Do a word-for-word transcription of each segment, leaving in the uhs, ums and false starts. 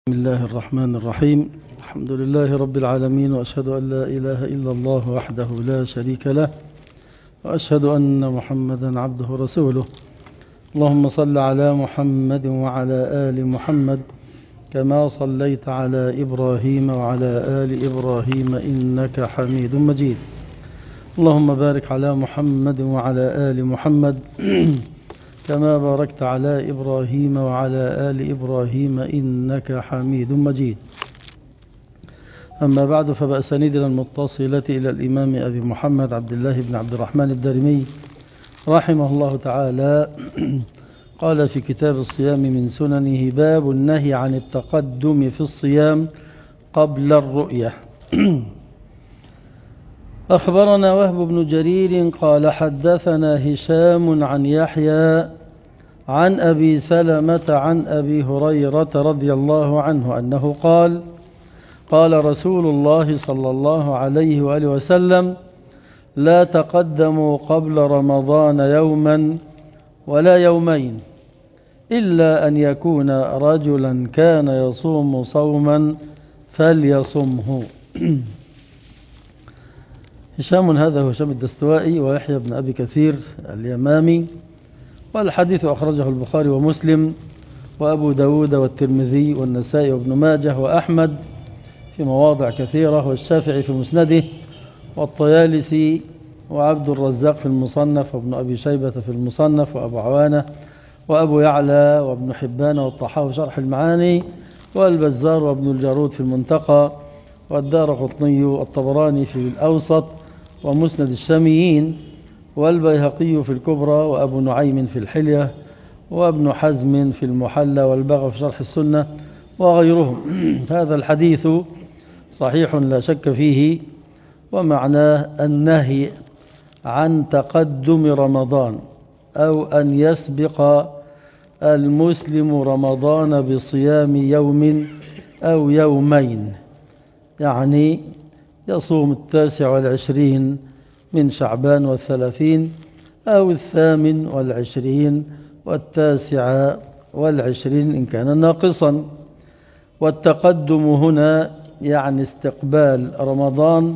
بسم الله الرحمن الرحيم. الحمد لله رب العالمين، وأشهد أن لا إله إلا الله وحده لا شريك له، وأشهد أن محمدا عبده ورسوله. اللهم صل على محمد وعلى آل محمد كما صليت على إبراهيم وعلى آل إبراهيم إنك حميد مجيد. اللهم بارك على محمد وعلى آل محمد كما باركت على إبراهيم وعلى آل إبراهيم إنك حميد مجيد. أما بعد، فبأسانيدنا المتصلة إلى الإمام أبي محمد عبد الله بن عبد الرحمن الدارمي رحمه الله تعالى قال في كتاب الصيام من سننه: باب النهي عن التقدم في الصيام قبل الرؤية. أخبرنا وهب بن جرير قال حدثنا هشام عن يحيى عن أبي سلمة عن أبي هريرة رضي الله عنه أنه قال: قال رسول الله صلى الله عليه وآله وسلم: لا تقدموا قبل رمضان يوما ولا يومين إلا أن يكون رجلا كان يصوم صوما فليصمه. هشام هذا هشام الدستوائي ويحيى بن أبي كثير اليمامي، والحديث أخرجه البخاري ومسلم وأبو داود والترمذي والنسائي وابن ماجه وأحمد في مواضع كثيرة، والشافعي في مسنده، والطيالسي وعبد الرزاق في المصنف، وابن أبي شيبة في المصنف، وأبو عوانة وأبو يعلى وابن حبان والطحاوي شرح المعاني، والبزار وابن الجارود في المنتقى، والدارقطني والطبراني في الأوسط ومسند الشاميين، والبيهقي في الكبرى، وأبو نعيم في الحلية، وابن حزم في المحلى، والبغوي في شرح السنة وغيرهم. هذا الحديث صحيح لا شك فيه، ومعناه النهي عن تقدم رمضان أو أن يسبق المسلم رمضان بصيام يوم أو يومين، يعني يصوم التاسع والعشرين من شعبان والثلاثين، أو الثامن والعشرين والتاسع والعشرين إن كان ناقصا. والتقدم هنا يعني استقبال رمضان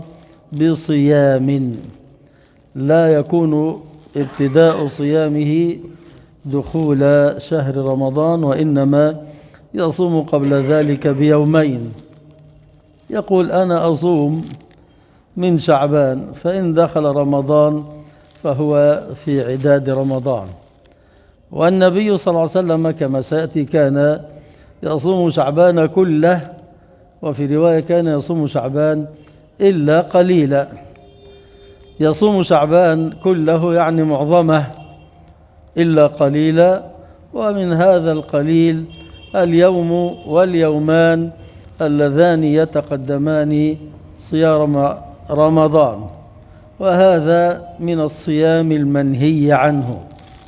بصيام، لا يكون ابتداء صيامه دخول شهر رمضان، وإنما يصوم قبل ذلك بيومين. يقول: أنا أصوم من شعبان، فإن دخل رمضان فهو في عداد رمضان. والنبي صلى الله عليه وسلم كما سيأتي كان يصوم شعبان كله، وفي رواية كان يصوم شعبان إلا قليلا. يصوم شعبان كله يعني معظمه إلا قليلا، ومن هذا القليل اليوم واليومان اللذان يتقدمان صيام رمضان، وهذا من الصيام المنهي عنه.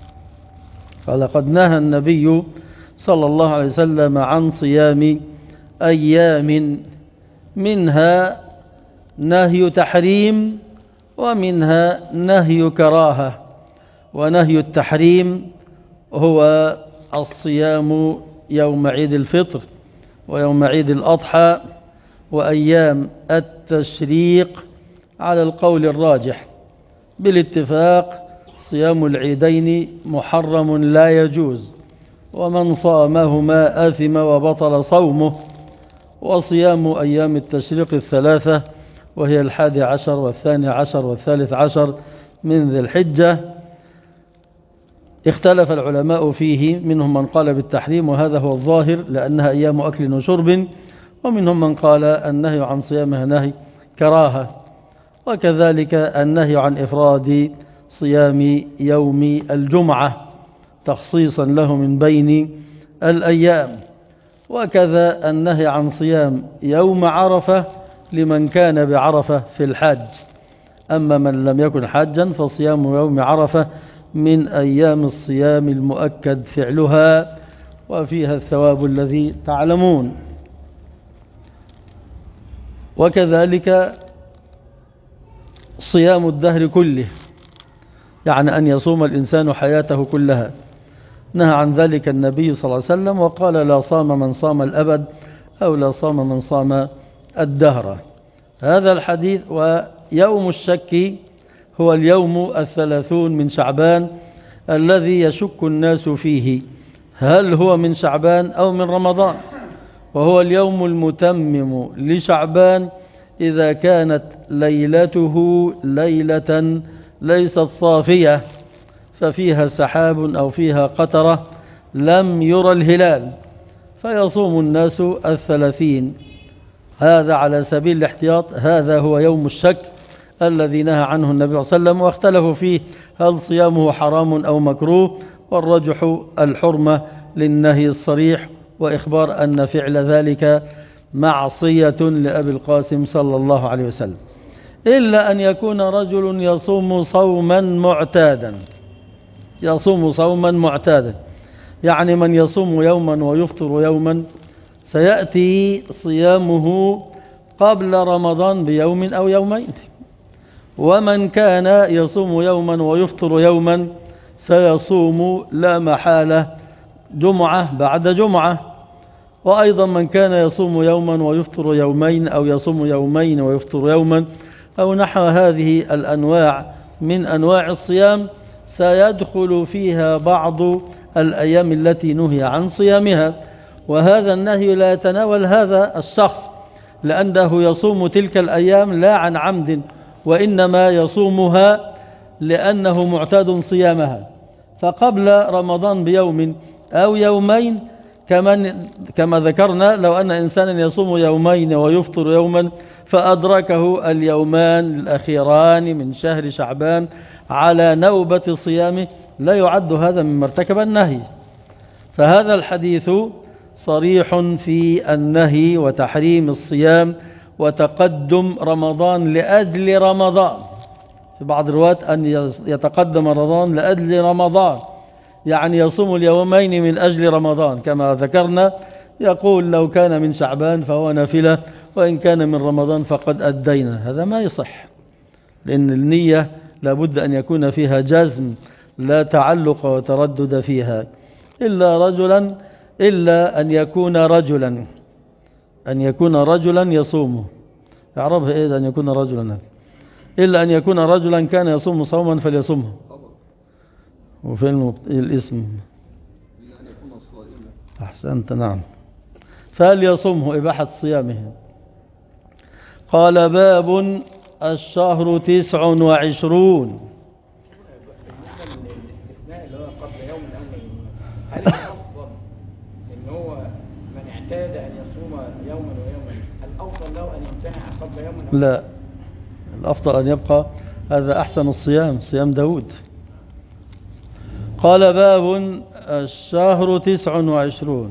فلقد نهى النبي صلى الله عليه وسلم عن صيام أيام، منها نهي تحريم ومنها نهي كراهة. ونهي التحريم هو الصيام يوم عيد الفطر ويوم عيد الأضحى وأيام التشريق على القول الراجح بالاتفاق. صيام العيدين محرم لا يجوز، ومن صامهما آثم وبطل صومه. وصيام أيام التشريق الثلاثة، وهي الحادي عشر والثاني عشر والثالث عشر من ذي الحجة، اختلف العلماء فيه، منهم من قال بالتحريم وهذا هو الظاهر لأنها أيام أكل وشرب، ومنهم من قال النهي عن صيامها نهي كراهة، وكذلك النهي عن إفراد صيام يوم الجمعة تخصيصا له من بين الأيام، وكذا النهي عن صيام يوم عرفة لمن كان بعرفة في الحج. أما من لم يكن حاجا فصيام يوم عرفة من أيام الصيام المؤكد فعلها، وفيها الثواب الذي تعلمون. وكذلك صيام الدهر كله، يعني أن يصوم الإنسان حياته كلها، نهى عن ذلك النبي صلى الله عليه وسلم، وقال: لا صام من صام الأبد أو لا صام من صام الدهر. هذا الحديث. ويوم الشك هو اليوم الثلاثون من شعبان الذي يشك الناس فيه هل هو من شعبان أو من رمضان، وهو اليوم المتمم لشعبان إذا كانت ليلته ليلة ليست صافية ففيها سحاب أو فيها قطرة لم يرى الهلال، فيصوم الناس الثلاثين. هذا على سبيل الاحتياط. هذا هو يوم الشك الذي نهى عنه النبي صلى الله عليه وسلم، واختلفوا فيه هل صيامه حرام أو مكروه، والرجح الحرمة للنهي الصريح وإخبار أن فعل ذلك معصية لأبي القاسم صلى الله عليه وسلم، إلا أن يكون رجل يصوم صوما معتادا. يصوم صوما معتادا يعني من يصوم يوما ويفطر يوما، سيأتي صيامه قبل رمضان بيوم أو يومين. ومن كان يصوم يوما ويفطر يوما سيصوم لا محالة جمعة بعد جمعة. وأيضا من كان يصوم يوما ويفطر يومين أو يصوم يومين ويفطر يوما أو نحو هذه الأنواع من أنواع الصيام سيدخل فيها بعض الأيام التي نهي عن صيامها. وهذا النهي لا يتناول هذا الشخص لأنه يصوم تلك الأيام لا عن عمد، وإنما يصومها لأنه معتاد صيامها. فقبل رمضان بيوم أو يومين كما كما ذكرنا، لو أن إنسانا يصوم يومين ويفطر يوما فأدركه اليومان الأخيران من شهر شعبان على نوبة صيامه لا يعد هذا مما ارتكب النهي. فهذا الحديث صريح في النهي وتحريم الصيام وتقدم رمضان لأجل رمضان. في بعض الروايات أن يتقدم رمضان لأجل رمضان، يعني يصوم اليومين من أجل رمضان كما ذكرنا. يقول لو كان من شعبان فهو نافلة، وإن كان من رمضان فقد أدينا. هذا ما يصح، لأن النية لابد أن يكون فيها جزم لا تعلق وتردد فيها، إلا رجلا إلا أن يكون رجلا أن يكون رجلا يصوم. اعربها إيه أن يكون رجلا؟ إلا أن يكون رجلا كان يصوم صوما فليصومه. وفين الاسم؟ أحسنت، نعم. فليصومه إباحة صيامه. قال باب الشهر تسع وعشرون. هل الأفضل إن هو من اعتاد أن يصوم يوما ويوما الأفضل له أن يمتنع قبل يوم؟ لا، الأفضل أن يبقى. هذا أحسن الصيام، صيام داود. قال باب الشهر تسع وعشرون.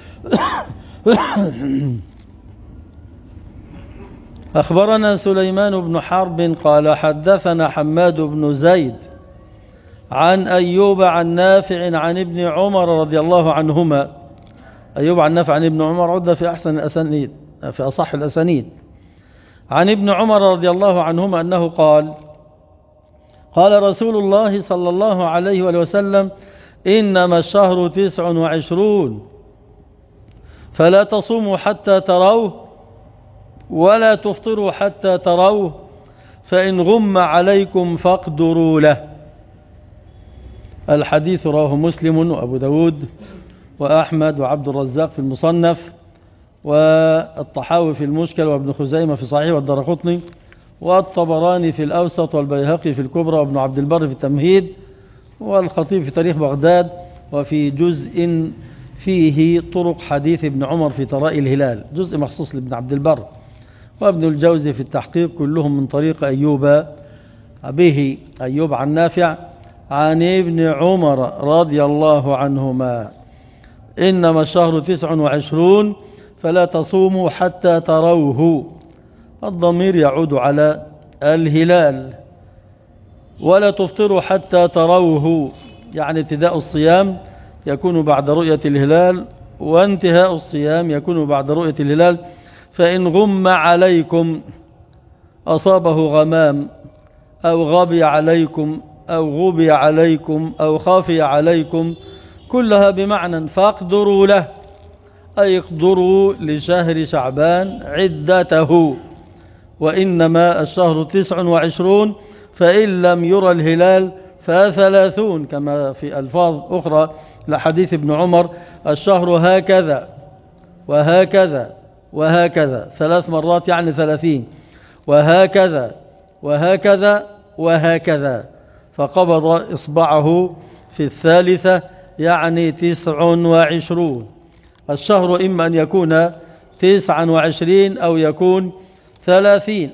أخبرنا سليمان بن حرب قال حدثنا حماد بن زيد عن أيوب عن نافع عن ابن عمر رضي الله عنهما. أيوب عن نافع عن ابن عمر عد في أحسن الأسانيد، في أصح الأسانيد. عن ابن عمر رضي الله عنهما أنه قال قال رسول الله صلى الله عليه وسلم إنما الشهر تسع وعشرون فلا تصوموا حتى تروه ولا تفطروا حتى تروه فإن غم عليكم فاقدروا له. الحديث رواه مسلم وأبو داود وأحمد وعبد الرزاق في المصنف والطحاوي في المشكل وابن خزيمة في صحيح والدرقطني والطبراني في الأوسط والبيهقي في الكبرى وابن عبد البر في التمهيد والخطيب في تاريخ بغداد وفي جزء فيه طرق حديث ابن عمر في طراء الهلال، جزء مخصوص لابن عبد البر وابن الجوزي في التحقيق، كلهم من طريق أيوب به أيوب عن نافع عن ابن عمر رضي الله عنهما إنما الشهر تسع وعشرون فلا تصوموا حتى تروه. الضمير يعود على الهلال. ولا تفطروا حتى تروه، يعني ابتداء الصيام يكون بعد رؤية الهلال وانتهاء الصيام يكون بعد رؤية الهلال. فإن غم عليكم أصابه غمام أو غبي عليكم أو غبي عليكم أو خافي عليكم كلها بمعنى فاقدروا له أي اقدروا لشهر شعبان عدته، وإنما الشهر تسع وعشرون، فإن لم يرى الهلال فثلاثون، كما في ألفاظ أخرى لحديث ابن عمر: الشهر هكذا وهكذا وهكذا، ثلاث مرات يعني ثلاثين، وهكذا وهكذا وهكذا، فقبض إصبعه في الثالثة يعني تسع وعشرون. الشهر إما أن يكون تسع وعشرين أو يكون ثلاثين.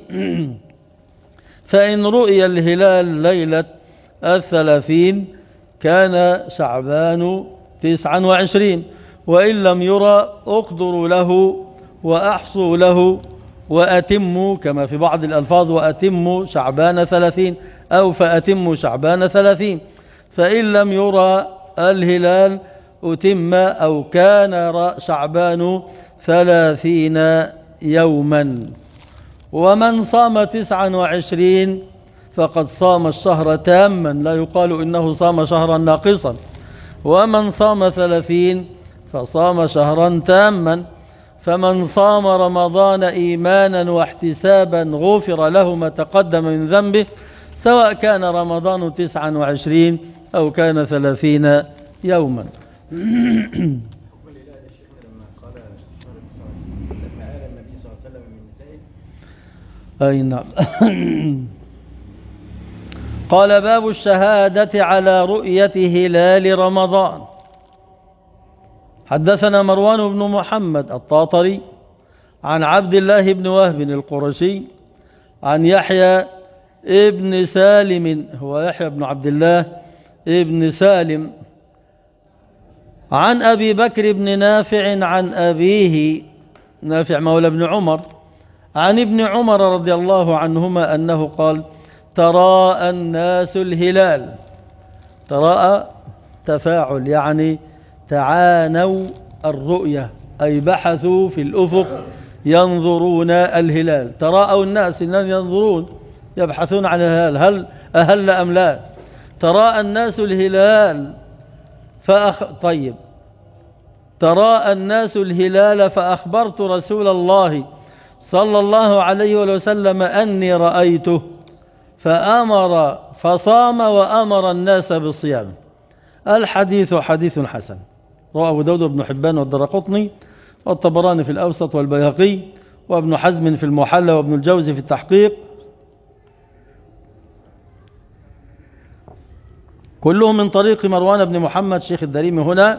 فإن رؤي الهلال ليلة الثلاثين كان شعبان تسع وعشرين، وإن لم يرى اقدروا له وأحصوا له وأتموا، كما في بعض الألفاظ: وأتموا شعبان ثلاثين، أو فأتموا شعبان ثلاثين. فإن لم يرى الهلال أتم أو كان شعبان ثلاثين يوما. ومن صام تسعا وعشرين فقد صام الشهر تاما، لا يقال إنه صام شهرا ناقصا. ومن صام ثلاثين فصام شهرا تاما. فمن صام رمضان إيمانا واحتسابا غفر له ما تقدم من ذنبه، سواء كان رمضان تسعا وعشرين أو كان ثلاثين يوما. أي نعم. قال: باب الشهادة على رؤية هلال رمضان. حدثنا مروان بن محمد الطاطري عن عبد الله بن وهب القرشي عن يحيى ابن سالم، هو يحيى بن عبد الله ابن سالم، عن أبي بكر بن نافع عن أبيه نافع مولى بن عمر عن ابن عمر رضي الله عنهما أنه قال: تراءى الناس الهلال. تراءى تفاعل، يعني تعانوا الرؤية، أي بحثوا في الأفق ينظرون الهلال. تراءوا الناس، إنهم ينظرون يبحثون عن الهلال، هل أهل أم لا. تراءى الناس الهلال فأخ... طيب تراءى الناس الهلال فأخبرت رسول الله صلى الله عليه وسلم أني رأيته، فأمر فصام وأمر الناس بالصيام. الحديث حديث حسن، رواه أبو داود وابن حبان والدرقطني والطبراني في الأوسط والبيهقي وابن حزم في المحلى وابن الجوزي في التحقيق، كلهم من طريق مروان بن محمد شيخ الدريمي هنا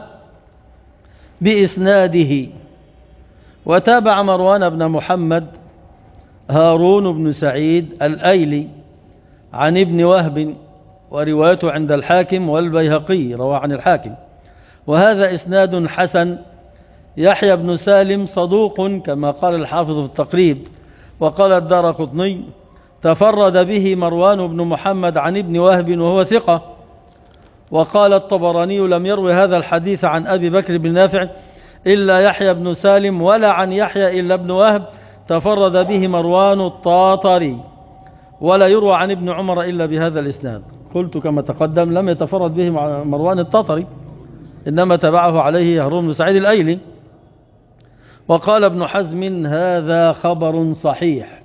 بإسناده. وتابع مروان بن محمد هارون بن سعيد الأيلي عن ابن وهب، وروايته عند الحاكم والبيهقي، رواه عن الحاكم، وهذا إسناد حسن. يحيى بن سالم صدوق كما قال الحافظ في التقريب، وقال الدارقطني: تفرد به مروان بن محمد عن ابن وهب وهو ثقة. وقال الطبراني: لم يروي هذا الحديث عن أبي بكر بن نافع إلا يحيى بن سالم، ولا عن يحيى إلا ابن وهب، تفرد به مروان الطاطري، ولا يروى عن ابن عمر إلا بهذا الإسناد. قلت كما تقدم: لم يتفرد به مروان الطاطري، إنما تبعه عليه هارون بن سعيد الأيلي. وقال ابن حزم: هذا خبر صحيح.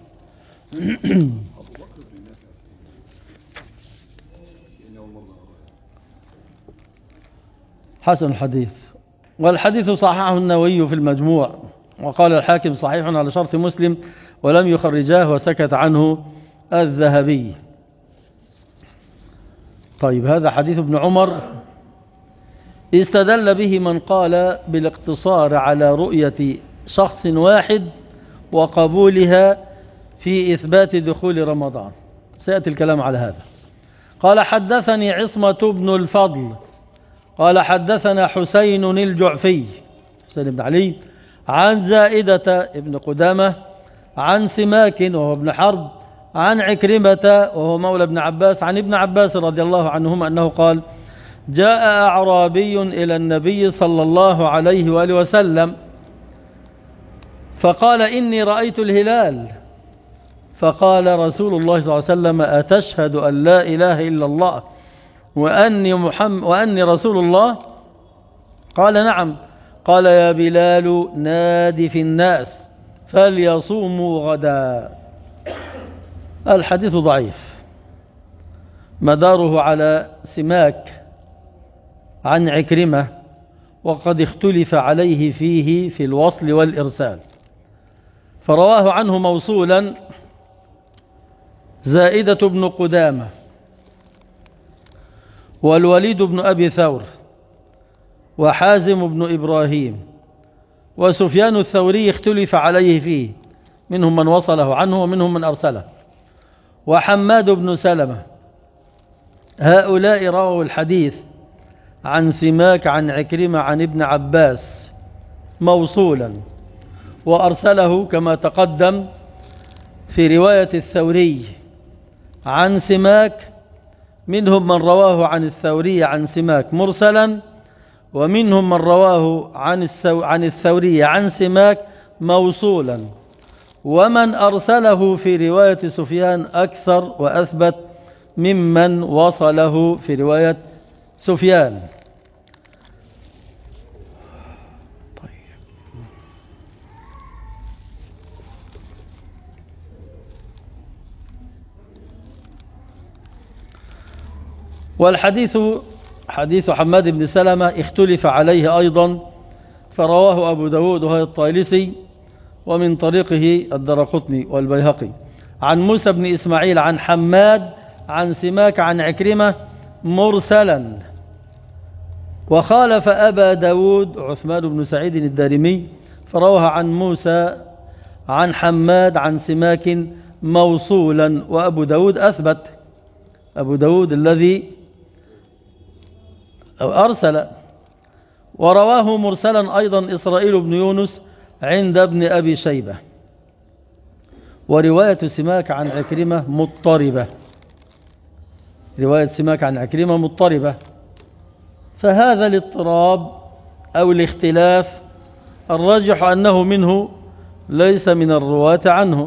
حسن الحديث. والحديث صححه النووي في المجموع، وقال الحاكم: صحيح على شرط مسلم، ولم يخرجاه، وسكت عنه الذهبي. طيب، هذا حديث ابن عمر استدل به من قال بالاقتصار على رؤية شخص واحد وقبولها في إثبات دخول رمضان. سيأتي الكلام على هذا. قال: حدثني عصمة بن الفضل قال: حدثنا حسين الجعفي حسين بن علي عن زائدة ابن قدامة عن سماك وهو ابن حرب عن عكرمة وهو مولى ابن عباس عن ابن عباس رضي الله عنهما أنه قال: جاء أعرابي إلى النبي صلى الله عليه وآله وسلم فقال: إني رأيت الهلال. فقال رسول الله صلى الله عليه وسلم: أتشهد أن لا إله إلا الله وأني, محمد وأني رسول الله؟ قال: نعم. قال يا بلال نادي في الناس فليصوموا غدا. الحديث ضعيف مداره على سماك عن عكرمة، وقد اختلف عليه فيه في الوصل والإرسال، فرواه عنه موصولا زائدة بن قدامة والوليد بن أبي ثور وحازم بن إبراهيم، وسفيان الثوري اختلف عليه فيه، منهم من وصله عنه ومنهم من أرسله، وحماد بن سلمة. هؤلاء رووا الحديث عن سماك عن عكرمة عن ابن عباس موصولا، وأرسله كما تقدم في رواية الثوري عن سماك، منهم من رواه عن الثوري عن سماك مرسلا، ومنهم من رواه عن, السو عن الثوري عن سماك موصولا، ومن أرسله في رواية سفيان أكثر وأثبت ممن وصله في رواية سفيان. والحديث حديث حماد بن سلمة اختلف عليه أيضا، فرواه أبو داود وهو الطيلسي ومن طريقه الدرقطني والبيهقي عن موسى بن إسماعيل عن حماد عن سماك عن عكرمة مرسلا، وخالف أبا داود عثمان بن سعيد الدارمي فرواه عن موسى عن حماد عن سماك موصولا، وأبو داود أثبت، أبو داود الذي أرسل. ورواه مرسلا أيضا إسرائيل بن يونس عند ابن أبي شيبة. ورواية سماك عن عكرمة مضطربة، رواية سماك عن عكرمة مضطربة، فهذا الاضطراب أو الاختلاف الراجح أنه منه ليس من الرواة عنه.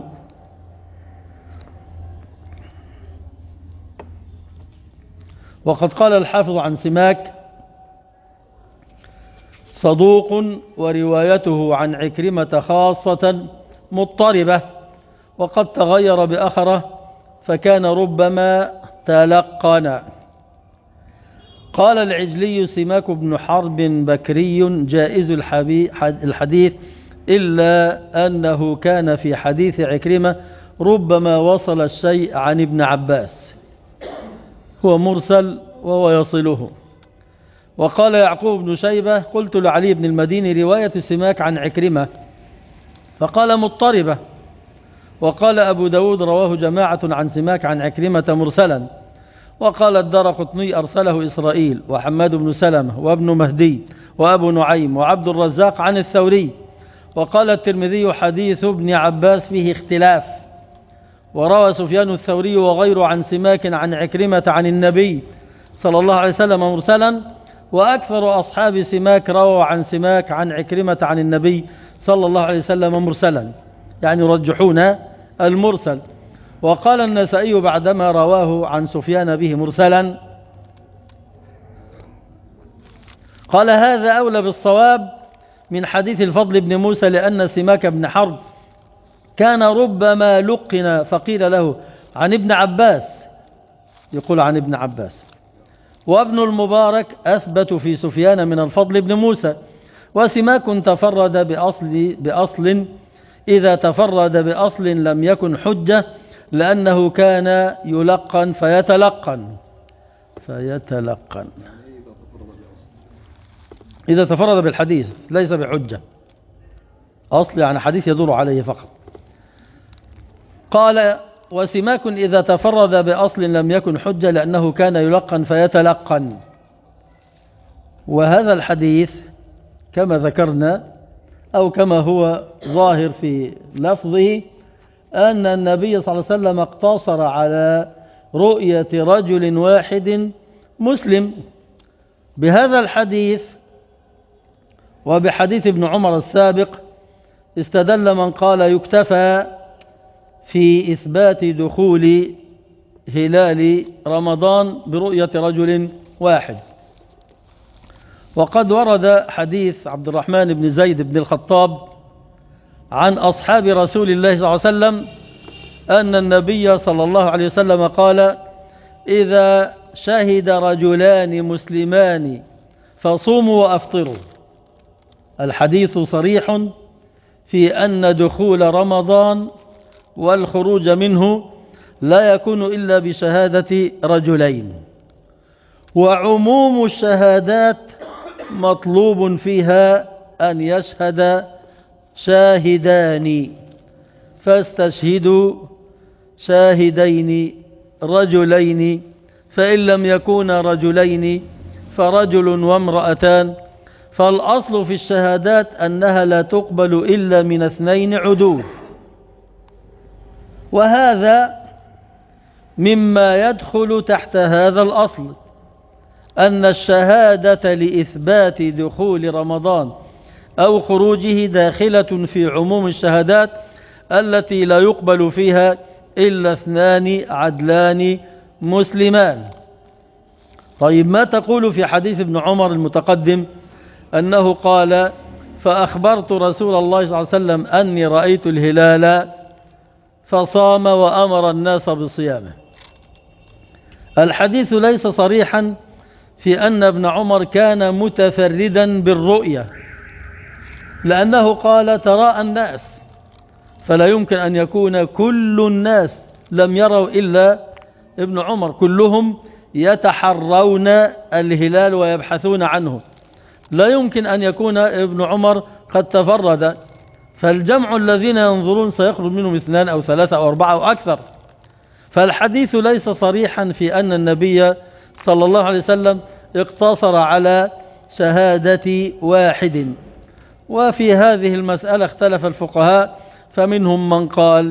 وقد قال الحافظ عن سماك صدوق وروايته عن عكرمة خاصة مضطربة، وقد تغير بأخره فكان ربما تلقنا. قال العجلي سماك بن حرب بكري جائز الحديث، إلا أنه كان في حديث عكرمة ربما وصل الشيء عن ابن عباس، هو مرسل وهو يصله. وقال يعقوب بن شيبة قلت لعلي بن المديني رواية سماك عن عكرمة، فقال مضطربة. وقال أبو داود رواه جماعة عن سماك عن عكرمة مرسلا. وقال الدرقطني أرسله إسرائيل وحماد بن سلمة وابن مهدي وأبو نعيم وعبد الرزاق عن الثوري. وقال الترمذي حديث ابن عباس فيه اختلاف. وروى سفيان الثوري وغيره عن سماك عن عكرمة عن النبي صلى الله عليه وسلم مرسلا، وأكثر أصحاب سماك رووا عن سماك عن عكرمة عن النبي صلى الله عليه وسلم مرسلا، يعني يرجحون المرسل. وقال النسائي بعدما رواه عن سفيان به مرسلا قال هذا أولى بالصواب من حديث الفضل بن موسى، لأن سماك بن حرب كان ربما لقنا فقيل له عن ابن عباس، يقول عن ابن عباس. وابن المبارك أثبت في سفيان من الفضل بن موسى. وسماك تفرد بأصل, بأصل إذا تفرد بأصل لم يكن حجة، لأنه كان يلقن فيتلقن فيتلقن إذا تفرد بالحديث ليس بحجة، أصل يعني حديث يدور عليه فقط. قال وسماك إذا تفرد بأصل لم يكن حجة، لأنه كان يلقن فيتلقن. وهذا الحديث كما ذكرنا أو كما هو ظاهر في لفظه أن النبي صلى الله عليه وسلم اقتصر على رؤية رجل واحد مسلم. بهذا الحديث وبحديث ابن عمر السابق استدل من قال يكتفى في إثبات دخول هلال رمضان برؤية رجل واحد. وقد ورد حديث عبد الرحمن بن زيد بن الخطاب عن أصحاب رسول الله صلى الله عليه وسلم أن النبي صلى الله عليه وسلم قال: إذا شهد رجلان مسلمان فصوموا وأفطروا. الحديث صريح في أن دخول رمضان والخروج منه لا يكون إلا بشهادة رجلين، وعموم الشهادات مطلوب فيها أن يشهد شاهدان، فاستشهدوا شاهدين رجلين، فإن لم يكونا رجلين فرجل وامرأتان، فالأصل في الشهادات أنها لا تقبل إلا من اثنين عدول. وهذا مما يدخل تحت هذا الأصل، أن الشهادة لإثبات دخول رمضان أو خروجه داخلة في عموم الشهادات التي لا يقبل فيها إلا اثنان عدلان مسلمان. طيب، ما تقول في حديث ابن عمر المتقدم أنه قال: فأخبرت رسول الله صلى الله عليه وسلم أني رأيت الهلال فصام وأمر الناس بصيامه؟ الحديث ليس صريحا في أن ابن عمر كان متفردا بالرؤية، لأنه قال: تراءى الناس، فلا يمكن أن يكون كل الناس لم يروا إلا ابن عمر، كلهم يتحرون الهلال ويبحثون عنه، لا يمكن أن يكون ابن عمر قد تفرد، فالجمع الذين ينظرون سيخرج منهم اثنان أو ثلاثة أو أربعة أو أكثر. فالحديث ليس صريحا في أن النبي صلى الله عليه وسلم اقتصر على شهادة واحد. وفي هذه المسألة اختلف الفقهاء، فمنهم من قال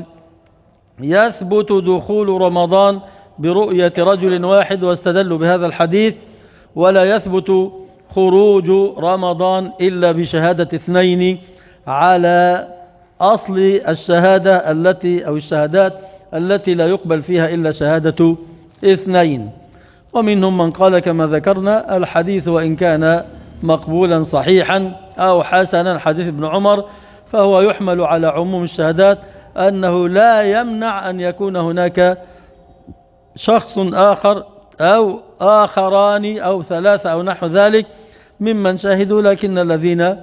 يثبت دخول رمضان برؤية رجل واحد واستدلوا بهذا الحديث، ولا يثبت خروج رمضان إلا بشهادة اثنين على أصل الشهادة التي أو الشهادات التي لا يقبل فيها إلا شهادة اثنين. ومنهم من قال كما ذكرنا: الحديث وإن كان مقبولا صحيحا أو حسنا حديث ابن عمر، فهو يحمل على عموم الشهادات، أنه لا يمنع أن يكون هناك شخص آخر أو آخران أو ثلاثة أو نحو ذلك ممن شاهدوا، لكن الذين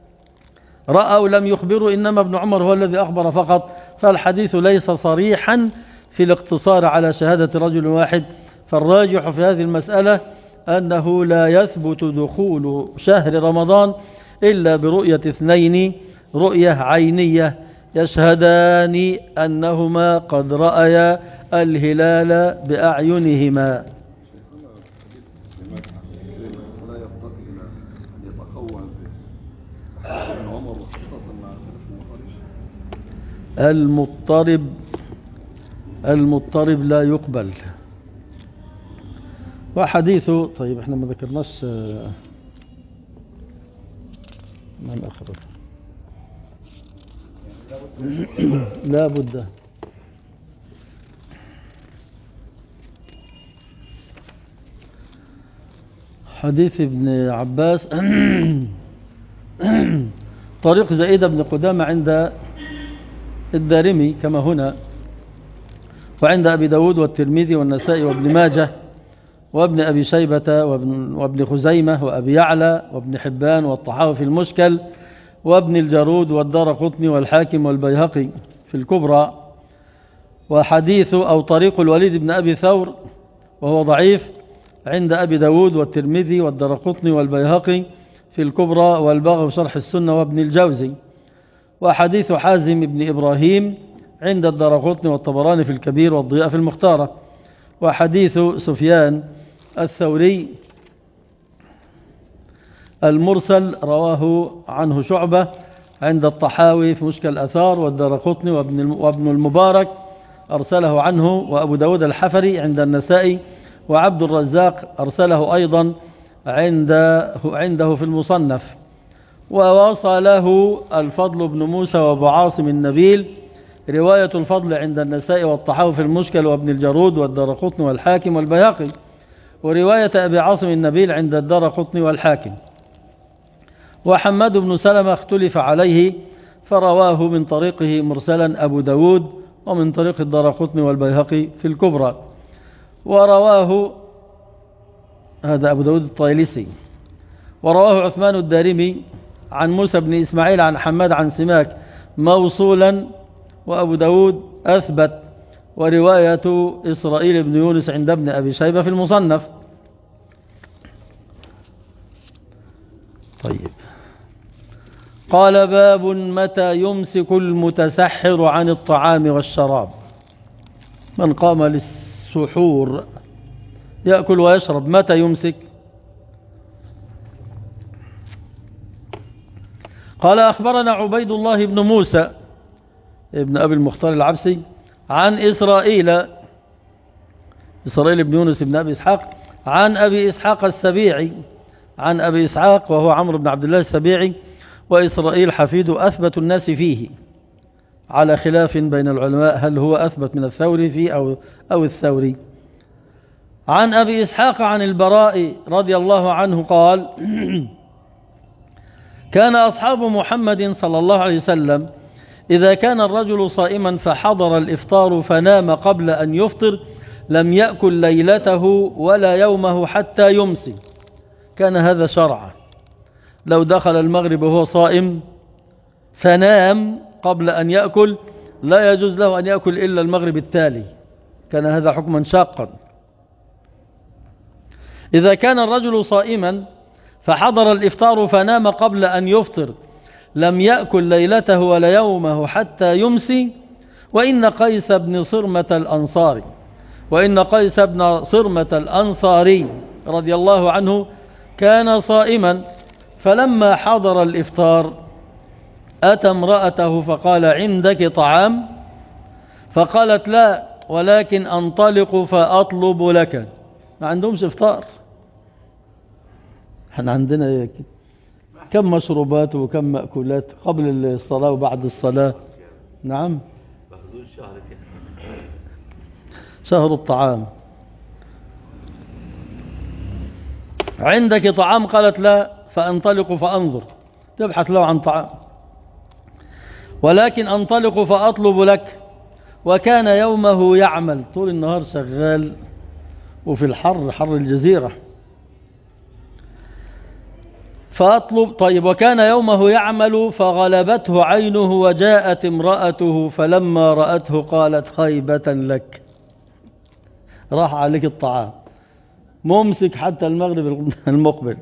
رأوا لم يخبروا، إنما ابن عمر هو الذي أخبر فقط. فالحديث ليس صريحا في الاقتصار على شهادة رجل واحد، فالراجح في هذه المسألة أنه لا يثبت دخول شهر رمضان إلا برؤية اثنين، رؤية عينية يشهدان أنهما قد رأيا الهلال بأعينهما. المضطرب المضطرب لا يقبل. وحديثه، طيب احنا ما ذكرناش من أخرج لا بد. حديث ابن عباس طريق زائدة بن قدامة عند الدارمي كما هنا، وعند أبي داود والترمذي والنسائي وابن ماجه وابن أبي شيبة وابن, وابن خزيمة وأبي يعلى وابن حبان والطحاوي في المشكل وابن الجارود والدارقطني والحاكم والبيهقي في الكبرى. وحديث أو طريق الوليد بن أبي ثور وهو ضعيف عند أبي داود والترمذي والدارقطني والبيهقي في الكبرى والبغوي شرح السنة وابن الجوزي. وحديث حازم بن إبراهيم عند الدارقطني والطبراني في الكبير والضياء في المختارة. وحديث سفيان الثوري المرسل رواه عنه شعبة عند الطحاوي في مشكل الأثار والدارقطني وابن المبارك أرسله عنه، وأبو داود الحفري عند النسائي، وعبد الرزاق أرسله أيضا عنده, عنده في المصنف. ووصله الفضل بن موسى وابو عاصم النبيل، رواية الفضل عند النسائي والطحاوي في المشكل وابن الجارود والدارقطني والحاكم والبيهقي، ورواية أبي عاصم النبيل عند الدارقطني والحاكم. وحماد بن سلمة اختلف عليه فرواه من طريقه مرسلا أبو داود ومن طريق الدارقطني والبيهقي في الكبرى. ورواه هذا أبو داود الطيلسي. ورواه عثمان الدارمي عن موسى بن إسماعيل عن حماد عن سماك موصولا، وأبو داود أثبت. ورواية إسرائيل بن يونس عند ابن أبي شيبة في المصنف. طيب، قال باب متى يمسك المتسحر عن الطعام والشراب. من قام للسحور يأكل ويشرب متى يمسك؟ قال أخبرنا عبيد الله بن موسى ابن أبي المختار العبسي عن إسرائيل إسرائيل بن يونس بن أبي إسحاق عن أبي إسحاق السبيعي عن أبي إسحاق وهو عمرو بن عبد الله السبيعي. وإسرائيل حفيد أثبت الناس فيه، على خلاف بين العلماء هل هو أثبت من الثوري فيه أو, أو الثوري. عن أبي إسحاق عن البراء رضي الله عنه قال كان أصحاب محمد صلى الله عليه وسلم إذا كان الرجل صائما فحضر الإفطار فنام قبل أن يفطر لم يأكل ليلته ولا يومه حتى يمسي. كان هذا شرعا، لو دخل المغرب وهو صائم فنام قبل أن يأكل لا يجوز له أن يأكل إلا المغرب التالي، كان هذا حكما شاقا. إذا كان الرجل صائما فحضر الإفطار فنام قبل أن يفطر لم يأكل ليلته ولا يومه حتى يمسي. وإن قيس بن صرمة الأنصاري وإن قيس بن صرمة الأنصاري رضي الله عنه كان صائما، فلما حضر الإفطار أتى امرأته فقال عندك طعام؟ فقالت لا، ولكن أنطلق فأطلب لك. ما عندهمش إفطار، احنا عندنا كم مشروبات وكم مأكولات قبل الصلاة وبعد الصلاة. نعم، شهر الطعام. عندك طعام؟ قالت لا، فأنطلق فأنظر، تبحث له عن طعام، ولكن أنطلق فأطلب لك. وكان يومه يعمل، طول النهار شغال، وفي الحر حر الجزيرة، فأطلب. طيب، وكان يومه يعمل فغلبته عينه وجاءت امرأته فلما رأته قالت خيبة لك، راح عليك الطعام، ممسك حتى المغرب المقبل،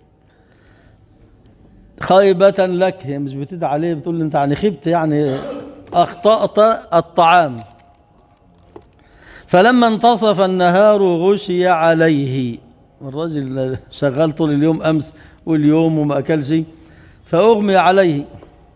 خيبة لك. هي مش بتدعي عليه، بتقول له انت يعني خبت، يعني أخطأت الطعام. فلما انتصف النهار غشي عليه، الرجل شغال طول اليوم أمس واليوم وما أكلش، فأغمي عليه.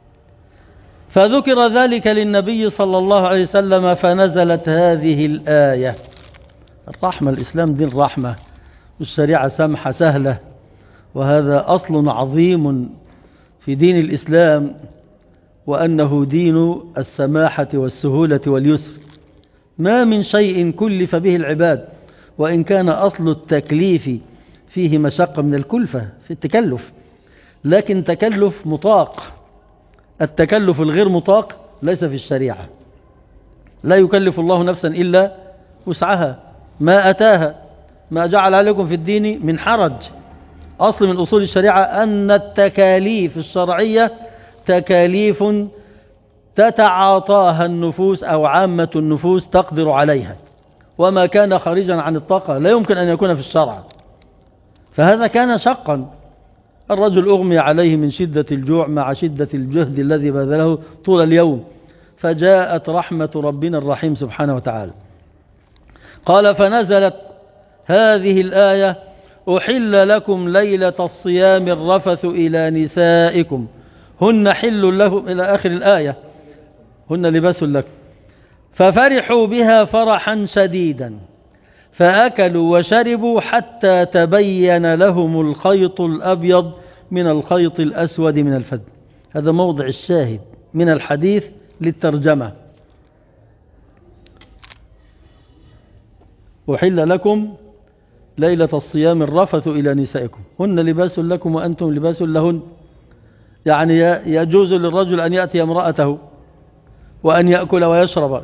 فذكر ذلك للنبي صلى الله عليه وسلم فنزلت هذه الآية. الرحمة، الإسلام دين الرحمة، والشريعة سمحة سهلة، وهذا أصل عظيم في دين الإسلام، وأنه دين السماحة والسهولة واليسر. ما من شيء كلف به العباد، وإن كان أصل التكليف فيه مشقة من الكلفة في التكلف، لكن تكلف مطاق. التكلف الغير مطاق ليس في الشريعة، لا يكلف الله نفسا إلا وسعها، ما أتاها، ما جعل عليكم في الدين من حرج. أصل من أصول الشريعة أن التكاليف الشرعية تكاليف تتعاطاها النفوس أو عامة النفوس تقدر عليها، وما كان خارجا عن الطاقة لا يمكن أن يكون في الشرع. فهذا كان شقا. الرجل أغمي عليه من شدة الجوع مع شدة الجهد الذي بذله طول اليوم، فجاءت رحمة ربنا الرحيم سبحانه وتعالى. قال فنزلت هذه الآية أحل لكم ليلة الصيام الرفث إلى نسائكم هن حل لهم، إلى آخر الآية، هن لباس لكم. ففرحوا بها فرحا شديدا فأكلوا وشربوا حتى تبين لهم الخيط الأبيض من الخيط الأسود من الفجر. هذا موضع الشاهد من الحديث للترجمة. أحل لكم ليلة الصيام الرفث إلى نسائكم هن لباس لكم وأنتم لباس لهن. يعني يجوز للرجل أن يأتي امرأته وأن يأكل ويشرب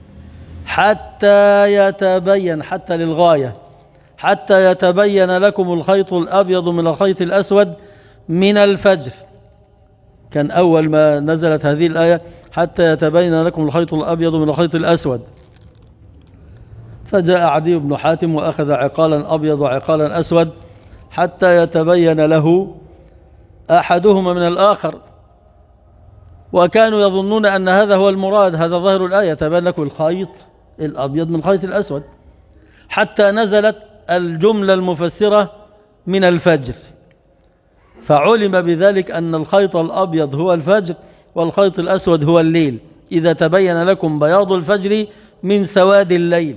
حتى يتبين، حتى للغاية، حتى يتبين لكم الخيط الأبيض من الخيط الأسود من الفجر. كان أول ما نزلت هذه الآية حتى يتبين لكم الخيط الأبيض من الخيط الأسود، فجاء عدي بن حاتم وأخذ عقالا أبيض وعقالا أسود حتى يتبين له أحدهما من الآخر، وكانوا يظنون أن هذا هو المراد، هذا ظاهر الآية، تبين لكم الخيط الأبيض من الخيط الأسود، حتى نزلت الجملة المفسرة من الفجر، فعلم بذلك أن الخيط الأبيض هو الفجر والخيط الأسود هو الليل، إذا تبين لكم بياض الفجر من سواد الليل.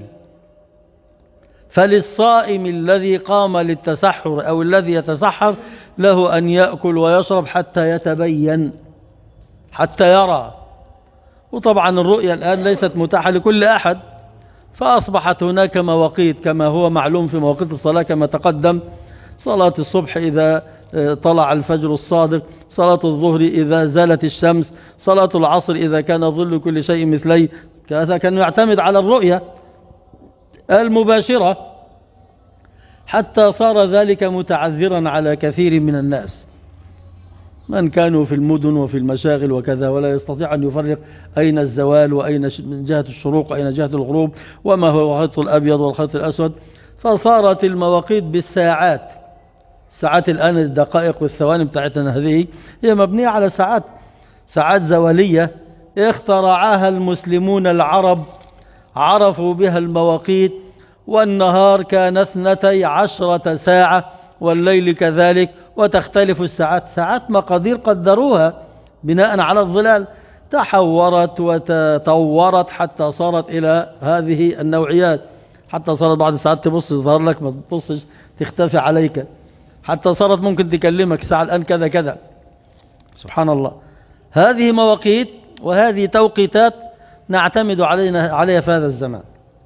فللصائم الذي قام للتسحر أو الذي يتسحر له أن يأكل ويشرب حتى يتبين، حتى يرى. وطبعا الرؤية الآن ليست متاحة لكل أحد، فأصبحت هناك مواقيت كما هو معلوم في مواقيت الصلاة كما تقدم: صلاة الصبح إذا طلع الفجر الصادق، صلاة الظهر إذا زالت الشمس، صلاة العصر إذا كان ظل كل شيء مثلي. كذا كان يعتمد على الرؤية المباشرة، حتى صار ذلك متعذرا على كثير من الناس، من كانوا في المدن وفي المشاغل وكذا، ولا يستطيع أن يفرق أين الزوال وأين جهة الشروق وأين جهة الغروب، وما هو الخيط الأبيض والخيط الأسود. فصارت المواقيت بالساعات، ساعات الآن الدقائق والثواني بتاعتنا هذه هي مبنية على ساعات ساعات زوالية اخترعها المسلمون العرب، عرفوا بها المواقيت، والنهار كان اثنتي عشرة ساعة والليل كذلك، وتختلف الساعات، ساعات مقادير قدروها بناء على الظلال، تحورت وتطورت حتى صارت إلى هذه النوعيات، حتى صارت بعض الساعات تبص تظهر لك ما تبصش تختفي عليك، حتى صارت ممكن تكلمك الساعة الآن كذا كذا. سبحان الله. هذه مواقيت وهذه توقيتات نعتمد علينا عليها في هذا الزمان.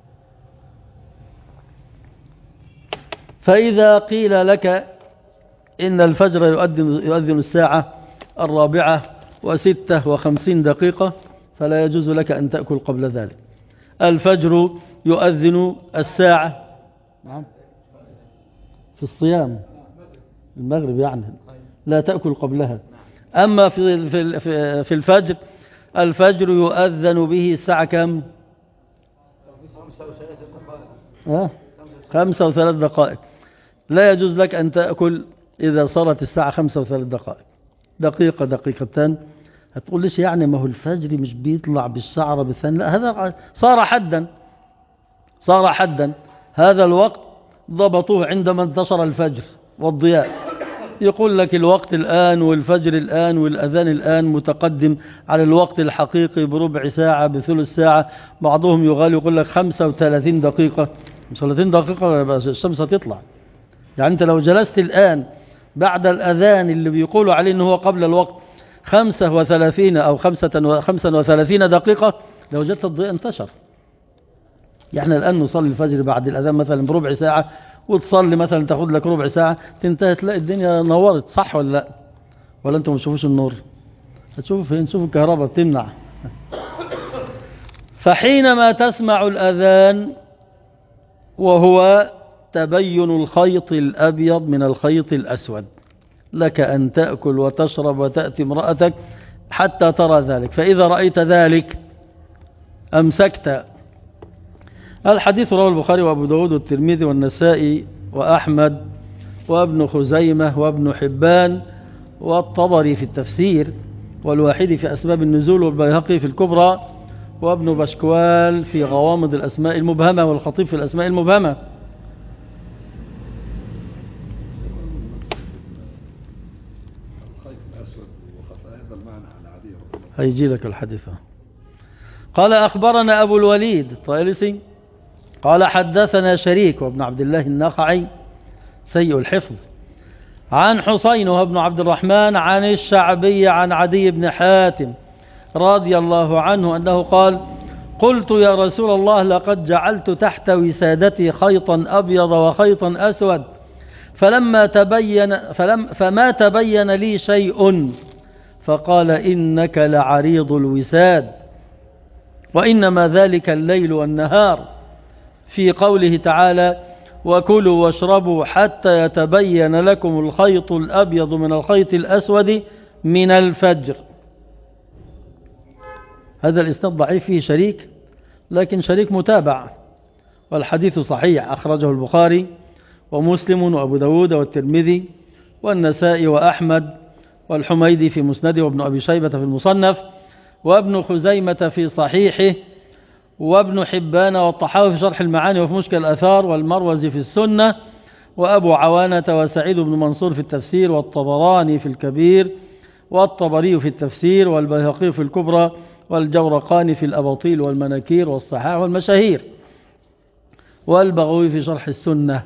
فإذا قيل لك إن الفجر يؤذن, يؤذن الساعة الرابعة وستة وخمسين دقيقة، فلا يجوز لك أن تأكل قبل ذلك. الفجر يؤذن الساعة في الصيام المغرب، يعني لا تأكل قبلها. أما في في الفجر، الفجر يؤذن به الساعة كم؟ آه خمسة وثلاث دقائق. لا يجوز لك أن تأكل إذا صارت الساعة خمسة وثلاث دقائق، دقيقة دقيقتان. هتقول ليش يعني؟ ما هو الفجر مش بيطلع بالشعر بالثاني، لا، هذا صار حدا، صار حدا. هذا الوقت ضبطوه عندما انتشر الفجر والضياء، يقول لك الوقت الآن والفجر الآن والأذان الآن متقدم على الوقت الحقيقي بربع ساعة بثلث ساعة، بعضهم يغالي يقول لك خمسة وثلاثين دقيقة. ثلاثين دقيقة الشمس هتطلع. يعني أنت لو جلست الآن بعد الأذان اللي بيقولوا عليه أنه هو قبل الوقت خمسة وثلاثين أو خمسة خمسة وثلاثين دقيقة، لو جدت الضياء انتشر. يعني الآن نصلي الفجر بعد الأذان مثلا بربع ساعة، وتصلي مثلا تاخد لك ربع ساعة تنتهي تلاقي الدنيا نورت، صح ولا لا؟ ولا أنتم ما تشوفوش النور؟ هتشوفوا فين؟ تشوفوا الكهرباء بتمنع. فحينما تسمع الأذان وهو تبين الخيط الأبيض من الخيط الأسود، لك أن تأكل وتشرب وتأتي امرأتك حتى ترى ذلك. فإذا رأيت ذلك أمسكت. الحديث رواه البخاري وأبو داود والترمذي والنسائي وأحمد وابن خزيمة وابن حبان والطبري في التفسير، والواحدي في أسباب النزول، والبيهقي في الكبرى، وابن بشكوال في غوامض الأسماء المبهمة، والخطيب في الأسماء المبهمة. هيجي لك الحديث. قال أخبرنا أبو الوليد الطيالسي قال حدثنا شريك وابن عبد الله النخعي سيء الحفظ عن حسين وابن عبد الرحمن عن الشعبي عن عدي بن حاتم رضي الله عنه أنه قال: قلت يا رسول الله لقد جعلت تحت وسادتي خيطا أبيض وخيطا أسود، فلما تبين فلم فما تبين لي شيء، فقال إنك لعريض الوساد، وإنما ذلك الليل والنهار، في قوله تعالى وكلوا واشربوا حتى يتبين لكم الخيط الأبيض من الخيط الأسود من الفجر. هذا الإسناد ضعيف فيه شريك، لكن شريك متابع، والحديث صحيح، أخرجه البخاري ومسلم وأبو داود والترمذي والنسائي وأحمد والحميدي في مسنده، وابن أبي شيبة في المصنف، وابن خزيمة في صحيحه، وابن حبان والطحاوي في شرح المعاني وفي مشكل الأثار، والمروزي في السنة، وأبو عوانة وسعيد بن منصور في التفسير، والطبراني في الكبير، والطبري في التفسير، والبيهقي في الكبرى، والجورقاني في الأباطيل والمناكير والصحاح والمشاهير، والبغوي في شرح السنة.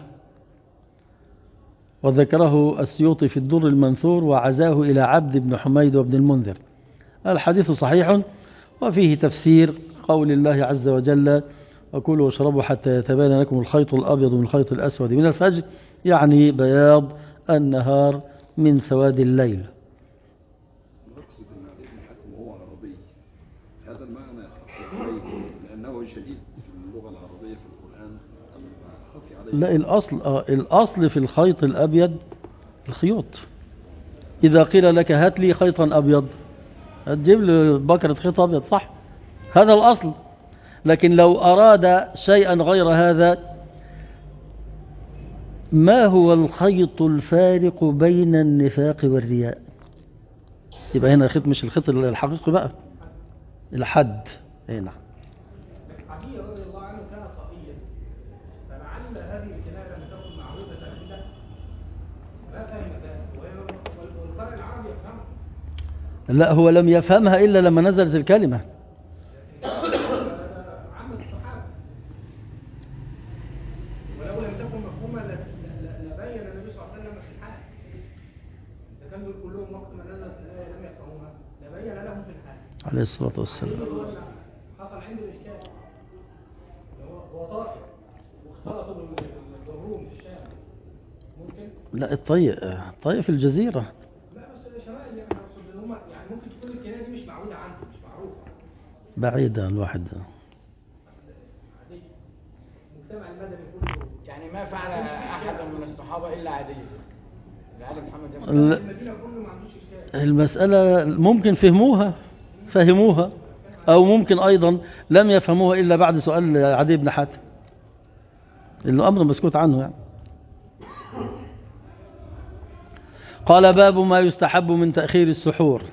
وذكره السيوطي في الدر المنثور وعزاه إلى عبد بن حميد وابن المنذر. الحديث صحيح، وفيه تفسير قول الله عز وجل وكلوا واشربوا حتى يتبين لكم الخيط الأبيض من الخيط الأسود من الفجر، يعني بياض النهار من سواد الليل. نقصد ان عليه الحكم هو عربي، هذا المعنى لانه شديد في اللغه العربيه في القران خفي عليه. لا، الاصل آه الاصل في الخيط الابيض الخيوط. اذا قيل لك هات لي خيطا ابيض هتجيب لي بكره خيط ابيض، صح؟ هذا الاصل. لكن لو اراد شيئا غير هذا، ما هو الخيط الفارق بين النفاق والرياء؟ يبقى هنا الخيط مش الخيط الحقيقي بقى، الحد. اي نعم. علي رضي الله عنه كان طاغيا، فلعل هذه الكنايه لم تكن معروفه عنده، ما فهم ذلك، والقارئ العربي يفهمها. لا، هو لم يفهمها الا لما نزلت الكلمه. عامة الصحابه، ولو لم تكن مفهومه لبين النبي صلى الله عليه وسلم في الحال. اذا كان دول كلهم وقت ما نزلت الايه لم يفهموها لبين لهم في الحال عليه الصلاه والسلام. حصل عنده الاشكال، هو هو طائر واختلطوا بالروم في الشام، ممكن. لا، الطيء الطيء في الجزيره. لا بس شمال، يعني اقصد ان هم يعني ممكن تكون الكنايه دي مش معقوله عنه، مش معروفه، بعيده الواحد. عاديه. المجتمع المدني كله يعني ما فعل أحد من الصحابة إلا عادية. العالم محمد ال- يمكن المدينه كله ما عندوش اشكال. المسألة ممكن فهموها فهموها أو ممكن أيضا لم يفهموها إلا بعد سؤال عدي بن حاتم، اللي أمر مسكوت عنه يعني. قال باب ما يستحب من تأخير السحور.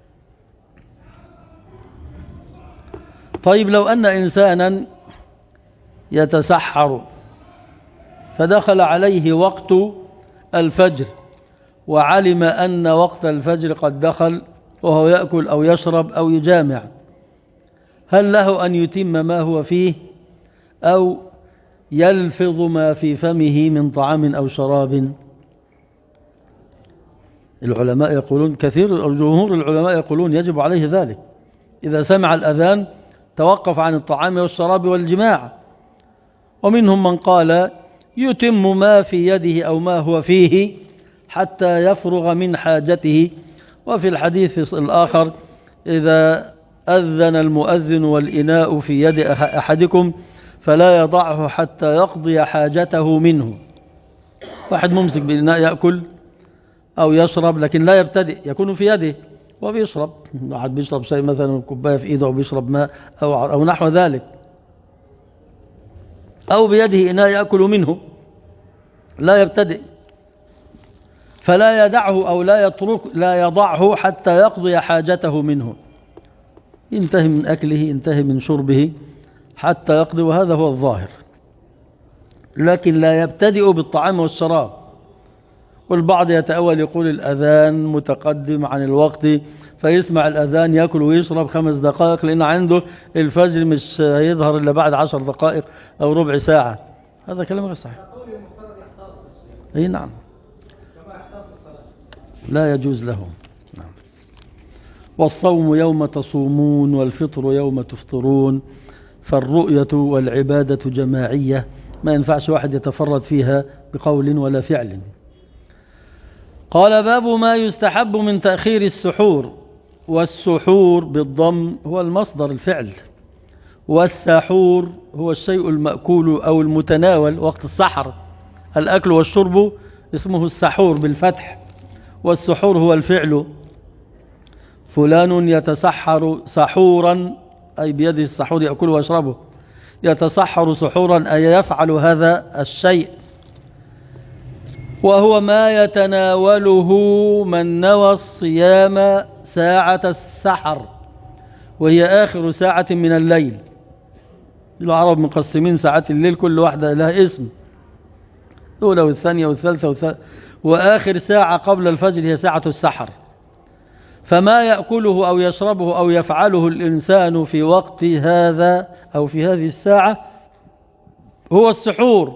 طيب، لو أن إنسانا يتسحر فدخل عليه وقت الفجر وعلم أن وقت الفجر قد دخل وهو يأكل أو يشرب أو يجامع، هل له أن يتم ما هو فيه أو يلفظ ما في فمه من طعام أو شراب؟ العلماء يقولون كثير، جمهور العلماء يقولون يجب عليه ذلك. إذا سمع الأذان توقف عن الطعام والشراب والجماع. ومنهم من قال يتم ما في يده أو ما هو فيه حتى يفرغ من حاجته. وفي الحديث الآخر إذا أذن المؤذن والإناء في يد أحدكم فلا يضعه حتى يقضي حاجته منه. واحد ممسك بالإناء يأكل أو يشرب لكن لا يبتدئ، يكون في يده وبيشرب، واحد بيشرب شيء مثلا كوباية في إيده أو بيشرب ماء أو, أو نحو ذلك، أو بيده إناء يأكل منه، لا يبتدئ، فلا يدعه أو لا يترك لا يضعه حتى يقضي حاجته منه، ينتهي من أكله ينتهي من شربه حتى يقضي، وهذا هو الظاهر. لكن لا يبتدئ بالطعام والشراب. والبعض يتأول يقول الأذان متقدم عن الوقت فيسمع الأذان يأكل ويشرب خمس دقائق لأن عنده الفجر مش هيظهر إلا بعد عشر دقائق أو ربع ساعة. هذا كلام غير صحيح. أي نعم، لا يجوز له. نعم. والصوم يوم تصومون والفطر يوم تفطرون، فالرؤية والعبادة جماعية، ما ينفعش واحد يتفرد فيها بقول ولا فعل. قال باب ما يستحب من تأخير السحور. والسحور بالضم هو المصدر الفعل، والسحور هو الشيء المأكول أو المتناول وقت السحر، الأكل والشرب اسمه السحور بالفتح، والسحور هو الفعل. فلان يتسحر سحورا أي بيده السحور يأكل ويشربه، يتسحر سحورا أي يفعل هذا الشيء، وهو ما يتناوله من نوى الصيام ساعة السحر، وهي آخر ساعة من الليل. العرب مقسمين ساعات الليل كل واحدة لها اسم، الأولى والثانية والثالثة والثالثة، وآخر ساعة قبل الفجر هي ساعة السحر. فما يأكله أو يشربه أو يفعله الإنسان في وقت هذا أو في هذه الساعة هو السحور،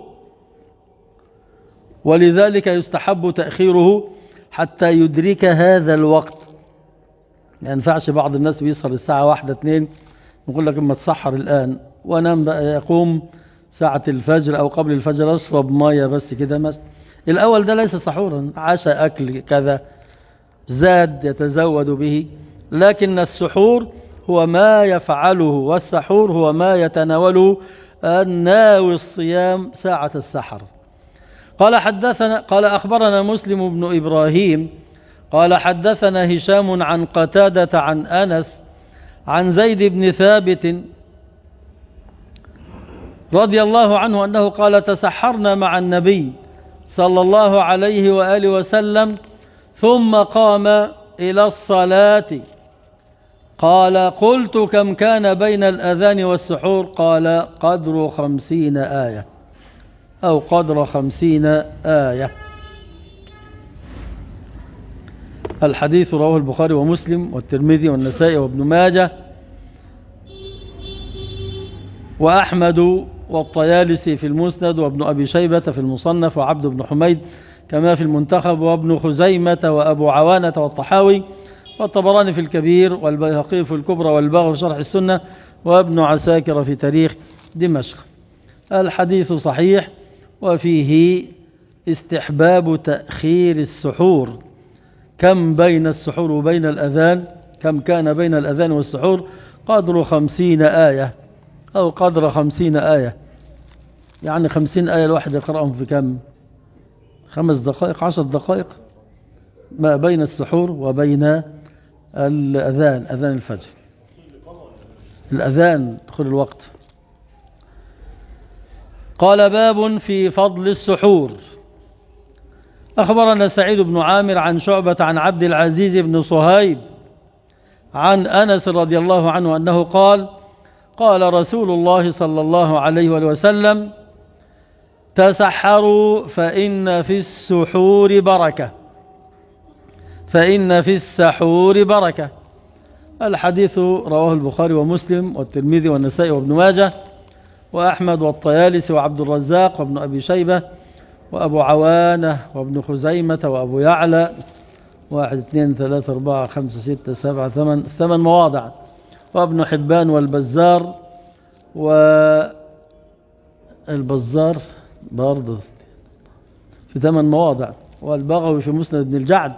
ولذلك يستحب تأخيره حتى يدرك هذا الوقت. ما ينفعش بعض الناس بيسهر الساعة واحدة اثنين نقول لك اما تسحر الآن ونام بقى، يقوم ساعة الفجر أو قبل الفجر أشرب مية بس كده مثلا. الأول ده ليس سحورا، عشاء أكل كذا زاد يتزود به، لكن السحور هو ما يفعله، والسحور هو ما يتناوله الناوي الصيام ساعة السحر. قال حدثنا قال أخبرنا مسلم بن إبراهيم قال حدثنا هشام عن قتادة عن أنس عن زيد بن ثابت رضي الله عنه أنه قال تسحرنا مع النبي صلى الله عليه وآله وسلم ثم قام إلى الصلاة، قال قلت كم كان بين الأذان والسحور؟ قال قدر خمسين آية أو قدر خمسين آية. الحديث رواه البخاري ومسلم والترمذي والنسائي وابن ماجه وأحمد والطيالسي في المسند وابن أبي شيبة في المصنف وعبد بن حميد كما في المنتخب وابن خزيمة وأبو عوانة والطحاوي والطبراني في الكبير والبيهقي في الكبرى والباغي في شرح السنة وابن عساكر في تاريخ دمشق. الحديث صحيح وفيه استحباب تأخير السحور. كم بين السحور وبين الأذان؟ كم كان بين الأذان والسحور؟ قدر خمسين آية أو قدر خمسين آية، يعني خمسين آية الواحد يقرأهم في كم؟ خمس دقائق عشر دقائق ما بين السحور وبين الأذان، أذان الفجر، الأذان دخول الوقت. قال باب في فضل السحور. أخبرنا سعيد بن عامر عن شعبة عن عبد العزيز بن صهيب عن أنس رضي الله عنه أنه قال قال رسول الله صلى الله عليه وسلم تسحروا فإن في السحور بركة، فإن في السحور بركة. الحديث رواه البخاري ومسلم والترمذي والنسائي وابن ماجه وأحمد والطيالسي وعبد الرزاق وابن أبي شيبة وأبو عوانة وابن خزيمة وأبو يعلى، واحد اثنين ثلاثة أربعة خمسة ستة سبعة ثمن ثمن مواضع، وابن حبان والبزار والبزار برضه في ثمان مواضع، والبغوي في مسند ابن الجعد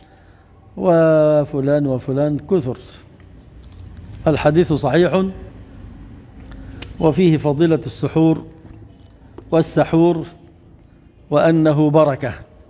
وفلان وفلان كثر. الحديث صحيح وفيه فضيلة السحور والسحور وأنه بركة.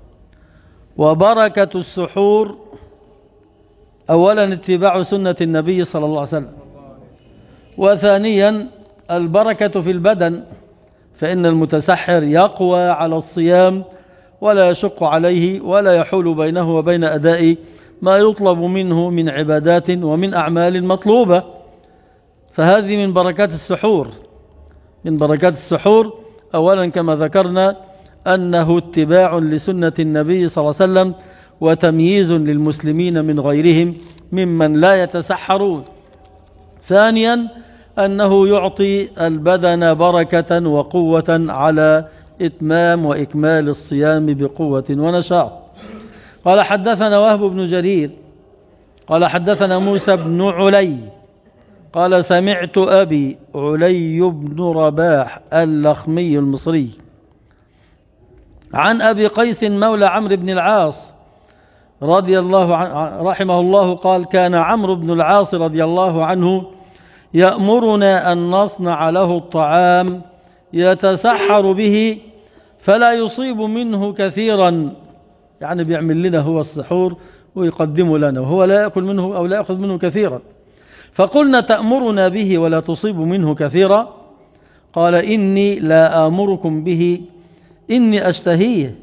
وبركة السحور أولا اتباع سنة النبي صلى الله عليه وسلم، وثانيا البركة في البدن، فإن المتسحر يقوى على الصيام ولا يشق عليه ولا يحول بينه وبين أداء ما يطلب منه من عبادات ومن أعمال مطلوبة، فهذه من بركات السحور. من بركات السحور أولا كما ذكرنا أنه اتباع لسنة النبي صلى الله عليه وسلم وتمييز للمسلمين من غيرهم ممن لا يتسحرون. ثانيا أنه يعطي البدن بركة وقوة على إتمام وإكمال الصيام بقوة ونشاط. قال حدثنا وهب بن جرير قال حدثنا موسى بن علي قال سمعت أبي علي بن رباح اللخمي المصري عن أبي قيس مولى عمرو بن العاص رضي الله عنه رحمه الله قال: كان عمرو بن العاص رضي الله عنه يأمرنا أن نصنع له الطعام يتسحر به فلا يصيب منه كثيرا، يعني بيعمل لنا هو السحور ويقدمه لنا وهو لا يأكل منه أو لا يأخذ منه كثيرا. فقلنا: تأمرنا به ولا تصيب منه كثيرا؟ قال: إني لا آمركم به، إني أشتهيه،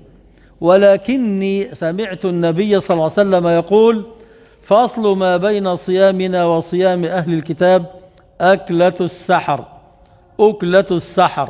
ولكني سمعت النبي صلى الله عليه وسلم يقول: فصل ما بين صيامنا وصيام أهل الكتاب أكلة السحر. أكلة السحر.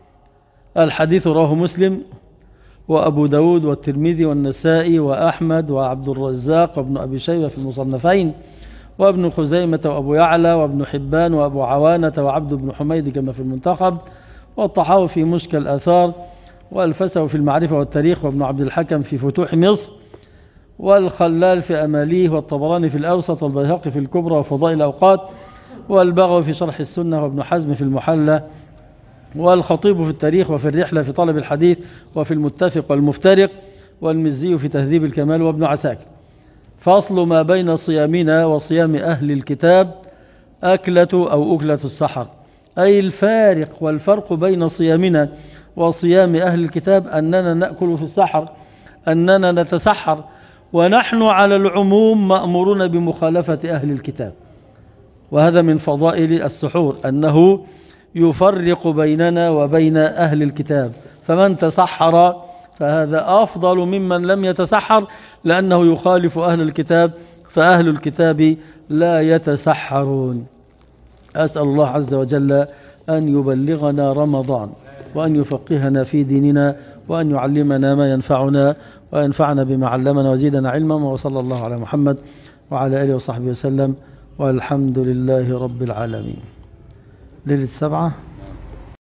الحديث رواه مسلم وأبو داود والترمذي والنسائي وأحمد وعبد الرزاق وابن أبي شيبة في المصنفين، وابن خزيمة وأبو يعلى وابن حبان وأبو عوانة وعبد بن حميد كما في المنتخب، والطحاوي في مشكل الآثار، والفسوي في المعرفة والتاريخ، وابن عبد الحكم في فتوح مصر، والخلال في أماليه، والطبراني في الأوسط، والبيهقي في الكبرى وفضائل الأوقات، والبغوي في شرح السنة، وابن حزم في المحلى، والخطيب في التاريخ، وفي الرحلة في طلب الحديث، وفي المتفق والمفترق، والمزي في تهذيب الكمال، وابن عساكر. فصل ما بين صيامنا وصيام أهل الكتاب أكلة أو أكلة السحر، أي الفارق والفرق بين صيامنا وصيام أهل الكتاب أننا نأكل في السحر، أننا نتسحر، ونحن على العموم مأمورون بمخالفة أهل الكتاب. وهذا من فضائل السحور أنه يفرق بيننا وبين أهل الكتاب، فمن تسحر فهذا أفضل ممن لم يتسحر، لأنه يخالف أهل الكتاب، فأهل الكتاب لا يتسحرون. أسأل الله عز وجل أن يبلغنا رمضان، وأن يفقهنا في ديننا، وأن يعلمنا ما ينفعنا، وينفعنا بما علمنا، وزيدنا علما. وصلى الله على محمد وعلى آله وصحبه وسلم، والحمد لله رب العالمين. ليلة سبعة.